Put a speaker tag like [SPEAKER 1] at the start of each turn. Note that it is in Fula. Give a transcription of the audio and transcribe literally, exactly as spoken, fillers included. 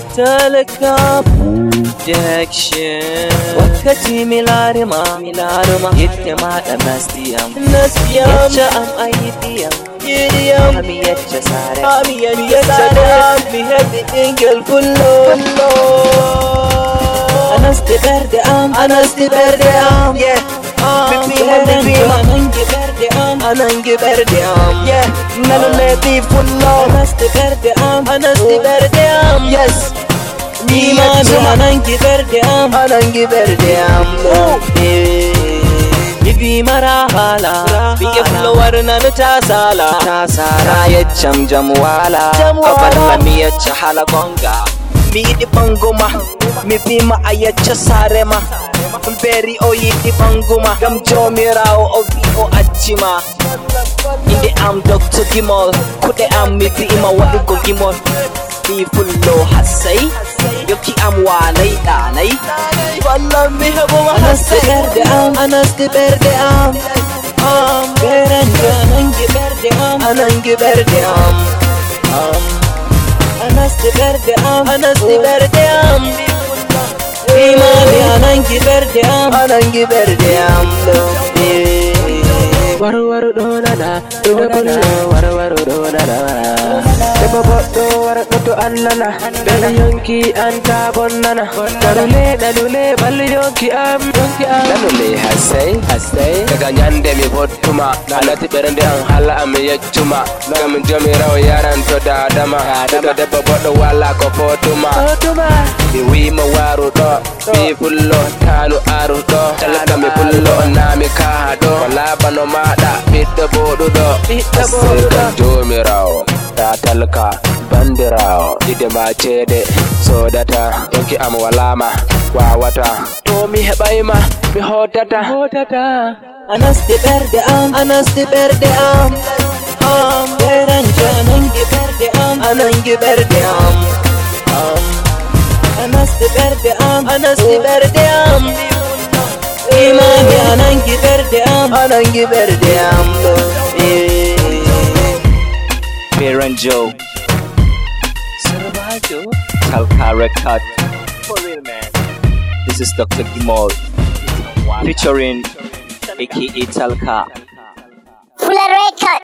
[SPEAKER 1] Talaka protection. Wakati milarima, milarima. Yitte ma da nastiyam, nastiyam. Yacce am ayidiyam, yidiyam. Ami yacce sare, ami yacce sare. Mi heddi ingel fullo, fullo. Anas de berde am, anas de berde am, yeah. Bibi heddi anangi berde am, anangi berde am, yeah. Nanu leti fullo. Anas de berde am, anas de berde am, yes. Imanu anangi berde am, anangi berde am, Bibi marahala, biye flowar nanu tasala, tasala. Yacham jamwala, kaballa mi yacha halagonga. Mi di banguma, mi bima ayacha sarema. Beri o yidi banguma, gam jomirao o vi o achima. Inde am Doctor Gimol, kude am mi bima wadugo Gimol. Bi fullo hasai, yoki am walai danai. Wallah mi habo hasai. Berde am, anas de berde am. Am beranja anangi berde am, anangi berde am. Am anas de berde am, anas de berde am. Imani anangi berde am, anangi berde am. Waru waru do nana, do bullo waru waru do nana. Deba boddo waru do annana, bel yonki anta bonnana. Dalule dalule bal yonki am, yonki am. Dalule hasai hasai, daga nyande mi bottuma, alati berende an hala am yecuma. Gam jomirawo yaran to dadama, daga deba boddo wala ko fotuma. Fotuma. Mi wima waru do, mi fullo tanu aru do. Talaka mi fullo na mi ka do. Wala bano ma da bidda bodu do, bidda bodu do. Jomirawo ta talka bandirawo, ide ma cede sodata. Yonki am walama wawata, to mi hebayma mi hotata, hotata. Anas de berde am, anas de berde am. Am beranja anangi berde am, anangi berde am. Am anas de berde am, anas de berde am. Imani anangi berde am, anangi berde am. Beranjo Sarvajo Talka record. For real, man. This is Doctor Gimol featuring aka Talka.